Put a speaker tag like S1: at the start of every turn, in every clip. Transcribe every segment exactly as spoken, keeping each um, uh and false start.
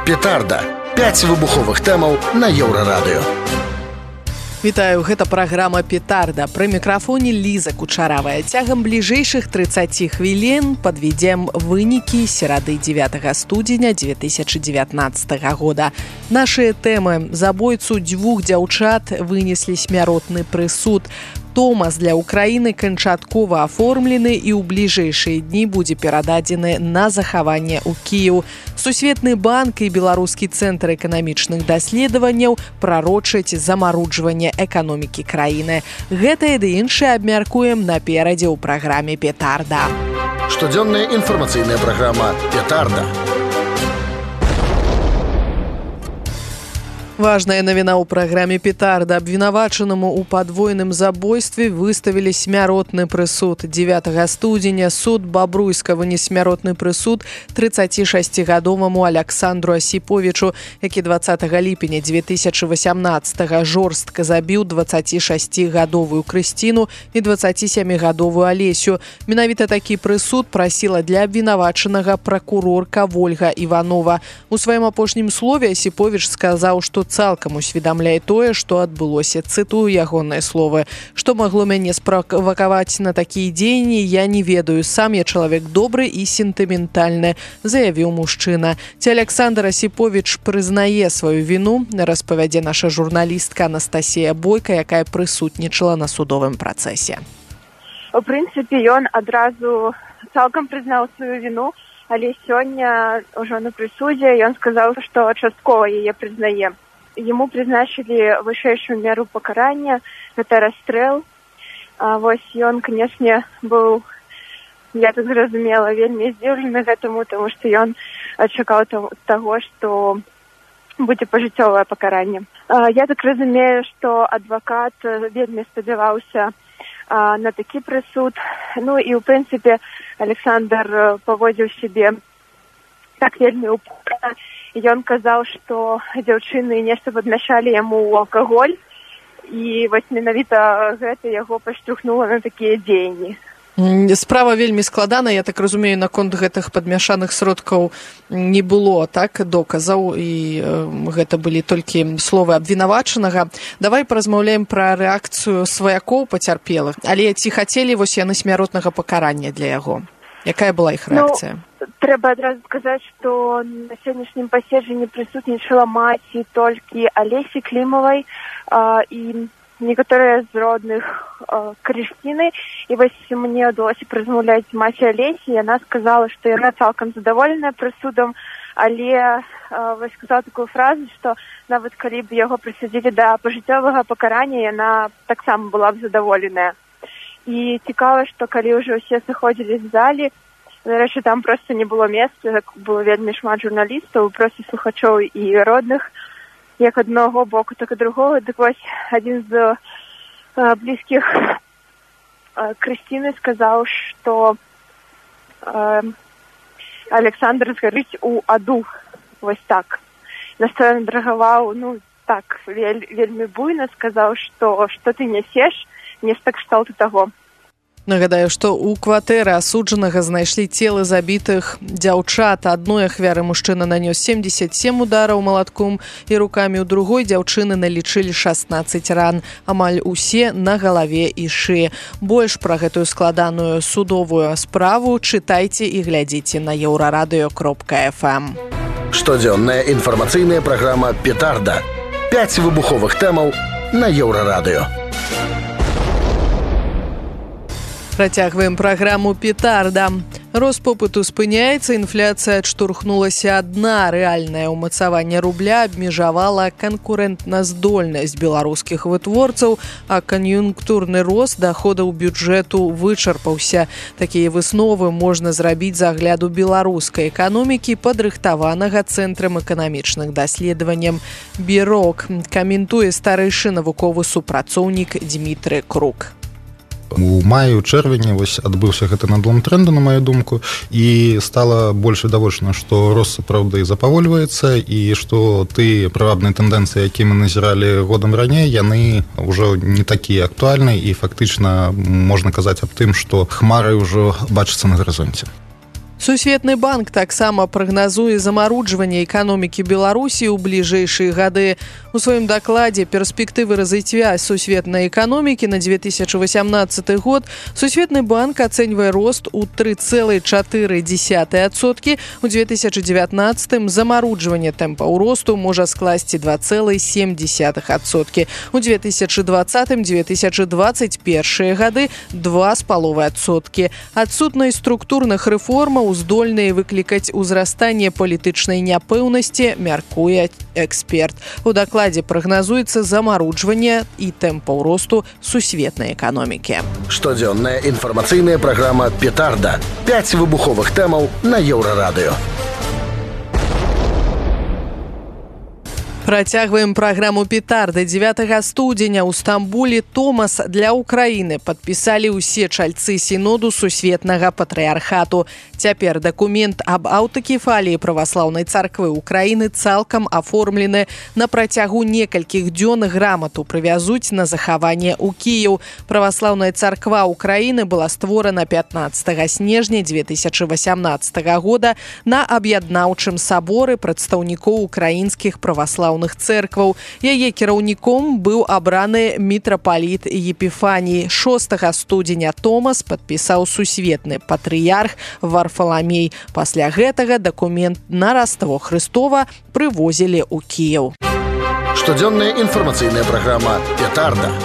S1: Петарда. пяць выбуховых тэмаў на Еўрарадыё.
S2: Вітаю, гэта праграма «Петарда». Пры мікрафоне Ліза Кучаравая. Цягам бліжэйшых трыццаці хвілін падведзем вынікі серады дзевятага студзеня дзве тысячы дзевятнаццатага года. Нашыя тэмы. Забойцу дзвюх дзяўчат вынеслі смяротны прысуд. Томас для Украіны канчаткова аформлены і ў бліжэйшыя дні будзе перададзены на захаванне ў Кіеў. Сусветны банк і Беларускі цэнтр эканамічных даследаванняў прарочаць замаруджванне эканомікі краіны. Гэта і ды іншае абмяркуем наперадзе ў праграме «Петарда».
S1: Штодзённая інфармацыйная праграма «Петарда».
S2: Важная навіна ў праграме «Петарда». Абвінавачанаму ў падвойным забойстве выставілі смяротны прысуд. дзевятага студзеня суд Бабруйска вынес смяротны прысуд трыццацішасцігадоваму Аляксандру Асіповічу, які дваццатага ліпеня дзве тысячы васямнаццатага жорстка забіў дваццацішасцігадовую Крысціну і дваццацісямігадовую Алесю. Менавіта такі прысуд прасіла для абвінавачанага пракурорка Вольга Іванова. У сваім апошнім слове Асіповіч сказаў, што цалкам усведамляе тое, што адбылося. Цытую ягоныя словы. Што магло мяне справакаваць на такія дзеянні, я не ведаю. Сам я чалавек добры і сентыментальны, заявіў мужчына. Ці Аляксандр Асіповіч прызнае сваю віну, распавядзе наша журналістка Анастасія Бойка, якая прысутнічала на судовым працэсе.
S3: У прынцыпе, ён адразу цалкам прызнаў сваю віну, але сёння ўжо на прысудзе ён сказаў, што часткова яе прызнае. Яму прызначылі вышэйшую меру пакарання, гэта расстрэл. А вось ён, канешне, быў, я так зразумела, вельмі здзіўлены гэтаму, таму што ён чакаў таго, што будзе пажыццёвае пакаранне. А, я так разумею, што адвакат вельмі спадзяваўся а, на такі прысуд. Ну і, ў прынцыпе, Александр паводзіў сябе так вельмі упорна. Ён казаў, што дзяўчыны нешта падмяшалі яму ў алкаголь, і вось менавіта гэта яго падштурхнула на такія дзеянні.
S2: Справа вельмі складана, я так разумею, наконт гэтых падмяшаных сродкаў не было, так, доказаў, і э, гэта былі толькі словы абвінавачанага. Давай паразмаўляем пра рэакцыю сваякоў пацярпелых, але ці хацелі вось яны смяротнага пакарання для яго? Якая была іх рэакцыя?
S3: Ну, трэба адразу сказаць, што на сённяшнім паседжанні прысутнічала маці толькі Алесі Клімавай а, і некаторыя з родных а, Крысціны. І вось мне ўдалося паразмаўляць з маці Алесі, і яна сказала, што яна цалкам задаволеная прысудам, але а, вось сказала такую фразу, што нават калі б яго прысудзілі да пажыццёвага пакарання, яна таксама была б задаволеная. І цікава, што калі ўжо ўсе сыходзілі з залі, нарэшце там проста не было месца, было вельмі шмат журналістаў, проста слухачоў і родных, як аднаго боку, так і другого. Дык вось адзін з а, блізкіх а, Крысціны сказаў, што а, Александр згарыць у аду, вось так. На што ён драгаваў, ну, так, вель, вельмі буйна, сказаў, што што ты нясеш, нешта кшталту таго.
S2: Нагадаю, што ў кватэры асуджанага знайшлі целы забітых дзяўчат. Адной ахвяры мужчына нанёс семдзесят сем удараў малатком і рукамі, у другой дзяўчыны налічылі шаснаццаць ран, амаль усе на галаве і шыі. Больш пра гэтую складаную судовую справу чытайце і глядзіце на еўрарадыё кропка эф эм.
S1: Штодзённая інфармацыйная праграма «Петарда». пяць выбуховых тэмаў на Еўрарадыё.
S2: Працягваем праграму «Петарда». Рост попыту спыняецца, інфляцыя адштурхнулася адна. Рэальнае ўмацаванне рубля абмежавала канкурэнтназдольнасць беларускіх вытворцаў, а кан'юнктурны рост даходаў бюджэту вычарпаўся. Такія высновы можна зрабіць з агляду беларускай эканомікі, падрыхтаванага Цэнтрам эканамічных даследаванняў «Бірок», каментуе старэйшы навуковы супрацоўнік Дмітрый Крук.
S4: У маі, у чэрвені вось адбыўся гэты надлом тренду, на маю думку, і стала больш відавочна, што рост сапраўды запавольваецца і што тыя прывабныя тэндэнцыі, якія мы назіралі годам раней, яны ўжо не такія актуальныя і фактычна можна казаць аб тым, што хмары ўжо бачацца на гарызонце.
S2: Сусветны банк таксама прагназуе замаруджванне эканомікі Беларусі ў бліжэйшыя гады. У сваім дакладзе «Перспектывы развіцця сусветнай эканомікі на две тысячи восемнадцатый год» Сусветны банк ацэньвае рост у тры цэлых чатыры дзесятых адсоткі, у две тысячи девятнадцатым замаруджванне тэмпаў росту можа скласці два цэлых сем дзесятых адсоткі, у две тысячи двадцатым — две тысячи двадцать первым гады два з паловай адсоткі. Адсутнасць структурных рэформаў здольныя выклікаць узрастанне палітычнай няпэўнасці, мяркуе эксперт. У дакладзе прагназуецца замаруджванне і тэмпаў росту сусветнай эканомікі.
S1: Штодзённая інфармацыйная праграма «Петарда». пяць выбуховых тэмаў на Еўрарадыё.
S2: Працягваем праграму «Петарда». дзевятага студзеня ў Стамбуле Томас для Украіны падпісалі ўсе чальцы сіноду сусветнага патрыархату. Цяпер дакумент аб аўтакефаліі праваслаўнай царквы Украіны цалкам аформлены. На працягу некалькіх дзён грамату прывязуць на захаванне ў Кіеў. Праваслаўная царква Украіны была створана пятнаццатага снежня две тысячи восемнадцатага года на аб'яднаўчым саборы прадстаўнікоў украінскіх праваслаўных церкваў. Яе кіраўніком быў абраны мітрапаліт Епіфаній. шостага студзеня Томас падпісаў сусветны патрыярх Варфаламей. Пасля гэтага дакумент на Раство Хрыстова прывозілі ў Кіеў.
S1: Штодзённая інфармацыйная праграма «Петарда».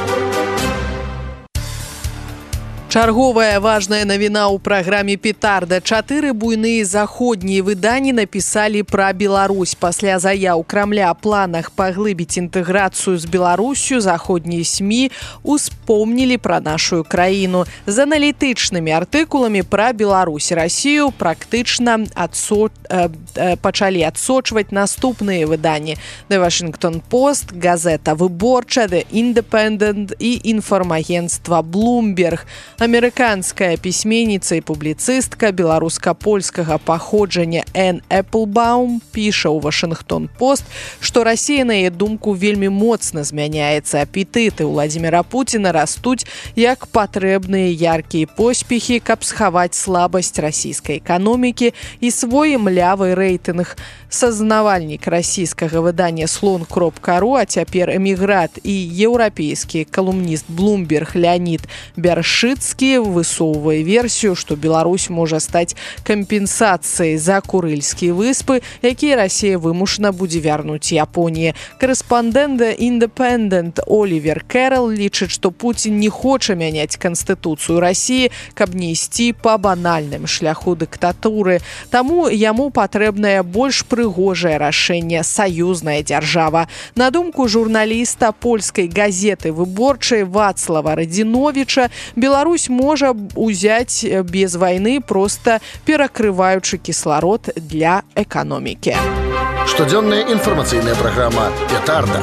S2: Чарговая важная навіна ў праграме «Петарда». Чатыры буйныя заходнія выданні напісалі пра Беларусь. Пасля заяў Крамля о планах паглыбіць інтэграцыю з Беларусю заходнія СМІ успомнілі пра нашу краіну. З аналітычнымі артыкуламі пра Беларусь і Расію практычна адсо... э, э, пачалі адсочваць наступныя выданні: The Washington Post, газета «Выборча», The Independent і інфармагенцтва «Bloomberg». Амерыканская пісьменніца і публіцыстка беларуска-польскага паходжання Энн Эпплбаум піша ў Вашингтон Пост, што Расія, на яе думку, вельмі моцна змяняецца. Апетыты Владзіміра Пуціна растуць як патрэбныя яркія поспехі, каб схаваць слабасць расійскай эканомікі і свой млявы рэйтынг. Сазнавальнік расійскага выдання слон кропка ру, а цяпер эміграт і еўрапейскі калумніст Bloomberg Леонід Бяршыцкі высоўвае версію, што Беларусь можа стаць кампенсацыяй за Курыльскія выспы, якія Расія вымушана будзе вярнуць Японіі. Корэспандэнт Independent Олівер Кэрол лічыць, што Пуцін не хоча мяняць канстытуцыю Расіі, каб не ісці па банальным шляху дыктатуры. Таму яму патрэбнае больш прыгожае рашэнне — саюзная дзяржава. На думку журналіста польскай газеты «Выборчай» Вацлава Радзіновіча, Беларусь можа ўзяць без вайны, проста перакрываючы кісларод для эканомікі.
S1: Штодзённая інфармацыйная праграма «Петарда».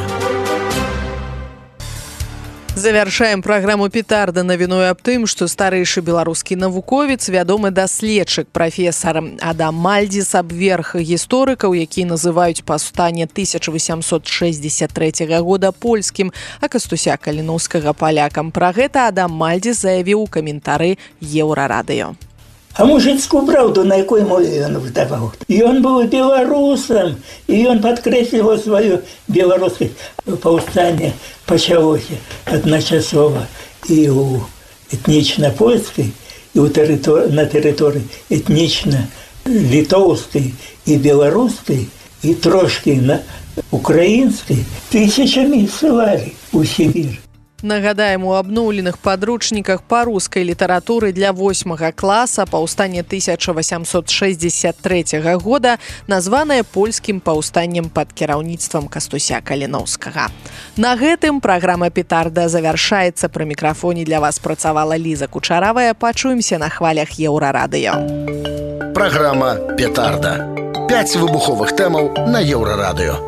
S2: Завяршаем праграму «Петарда» навіной аб тым, што старэйшы беларускі навуковец, вядомы даследчык прафесар Адам Мальдзіс абверг гісторыкаў, якія называюць паўстанне тысяча восемьсот шестьдесят третьего года польскім, а Кастуся Каліноўскага палякам. Пра гэта Адам Мальдзіс заявіў у каментары Еўрарадыё.
S5: А мужицкую правду на якой мове он выдавал? И он был белорусом, и он подкреслил свою белорусское повстание почалося одночасово и у этнично-польской, и у территор... на территории этнично-литовской и белорусской, и трошки на украинской тысячами ссылали у Сибирь.
S2: Нагадаем, у абноўленых падручніках па рускай літаратуры для восьмага класа паўстанне тысяча восемьсот шестьдесят третьего года названае польскім паўстаннем пад кіраўніцтвам Кастуся Каліноўскага. На гэтым праграма «Петарда» завяршаецца. Пры мікрафоне для вас працавала Ліза Кучаравая. Пачуемся на хвалях Еўрарадыё.
S1: Праграма «Петарда». пяць выбуховых тэмаў на Еўрарадыё.